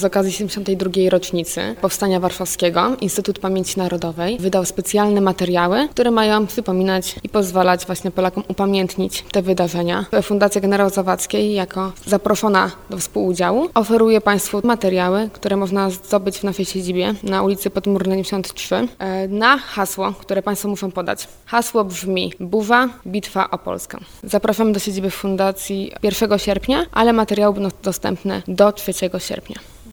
Z okazji 72. rocznicy Powstania Warszawskiego Instytut Pamięci Narodowej wydał specjalne materiały, które mają przypominać i pozwalać właśnie Polakom upamiętnić te wydarzenia. Fundacja Generała Zawadzkiej jako zaproszona do współudziału oferuje Państwu materiały, które można zdobyć w naszej siedzibie na ulicy Podmurnej 93 na hasło, które Państwo muszą podać. Hasło brzmi: burza, bitwa o Polskę. Zapraszamy do siedziby Fundacji 1 sierpnia, ale materiały będą dostępne do 3 sierpnia.